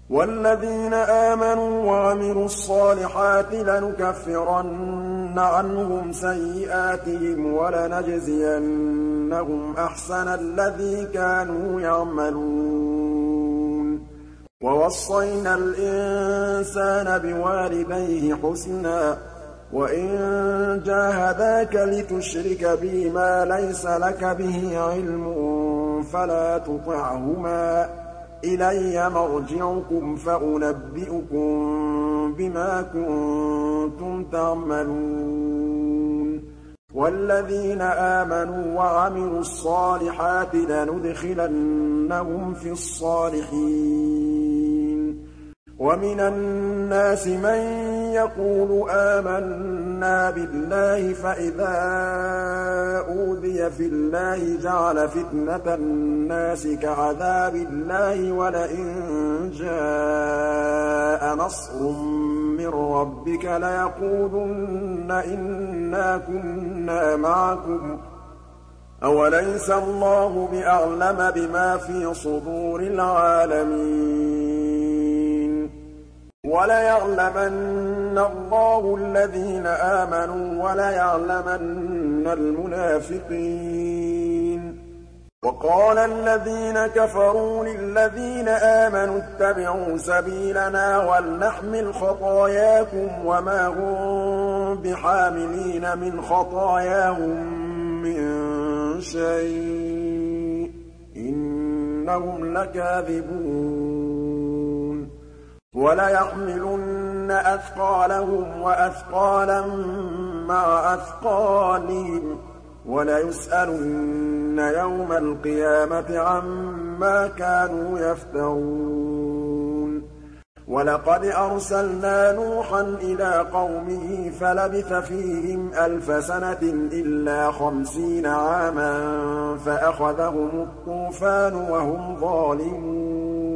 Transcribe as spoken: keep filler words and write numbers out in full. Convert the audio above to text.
وَالَّذِينَ آمَنُوا وَعَمِلُوا الصَّالِحَاتِ لَنُكَفِّرَنَّ عَنْهُمْ سَيِّئَاتِهِمْ وَلَنَجْزِيَنَّهُمْ أَحْسَنَ الَّذِي كَانُوا يَعْمَلُونَ وَوَصَّيْنَا الْإِنسَانَ بِوَالِدَيْهِ حُسْنًا ۖ وَإِن جَاهَدَاكَ لِتُشْرِكَ بِي مَا لَيْسَ لَكَ بِهِ عِلْمٌ فَلَا تُطِعْهُمَا ۚ إِلَيَّ مَرْجِعُكُمْ فَأُنَبِّئُكُم بِمَا كُنتُمْ تَعْمَلُونَ وَالَّذِينَ آمَنُوا وَعَمِلُوا الصَّالِحَاتِ لَنُدْخِلَنَّهُمْ فِي الصَّالِحِينَ وَمِنَ النَّاسِ مَن يَقُولُ آمَنَّا بِاللَّهِ فَإِذَا أُوذِيَ فِي اللَّهِ جَعَلَ فِتْنَةَ النَّاسِ كَعَذَابِ اللَّهِ وَلَئِن جَاءَ نَصْرٌ مِّن رَّبِّكَ لَيَقُولُنَّ إِنَّا كُنَّا مَعَكُمْ ۚ أَوَلَيْسَ اللَّهُ بِأَعْلَمَ بِمَا فِي صُدُورِ الْعَالَمِينَ وَلَيَعْلَمَنَّ اللَّهُ الَّذِينَ آمَنُوا وَلَيَعْلَمَنَّ الْمُنَافِقِينَ وَقَالَ الَّذِينَ كَفَرُوا لِلَّذِينَ آمَنُوا اتَّبِعُوا سَبِيلَنَا وَلْنَحْمِلْ خَطَايَاكُمْ وَمَا هُم بِحَامِلِينَ مِنْ خَطَايَاهُم مِّن شَيْءٍ ۖ إِنَّهُمْ لَكَاذِبُونَ وَلَيَحْمِلُنَّ أَثْقَالَهُمْ وَأَثْقَالًا مَّعَ أَثْقَالِهِمْ وَلَيُسْأَلُنَّ يَوْمَ الْقِيَامَةِ عَمَّا كَانُوا يَفْتَرُونَ وَلَقَدْ أَرْسَلْنَا نُوحًا إِلَىٰ قَوْمِهِ فَلَبِثَ فِيهِمْ أَلْفَ سَنَةٍ إِلَّا خَمْسِينَ عَامًا فَأَخَذَهُمُ الطُّوفَانُ وَهُمْ ظَالِمُونَ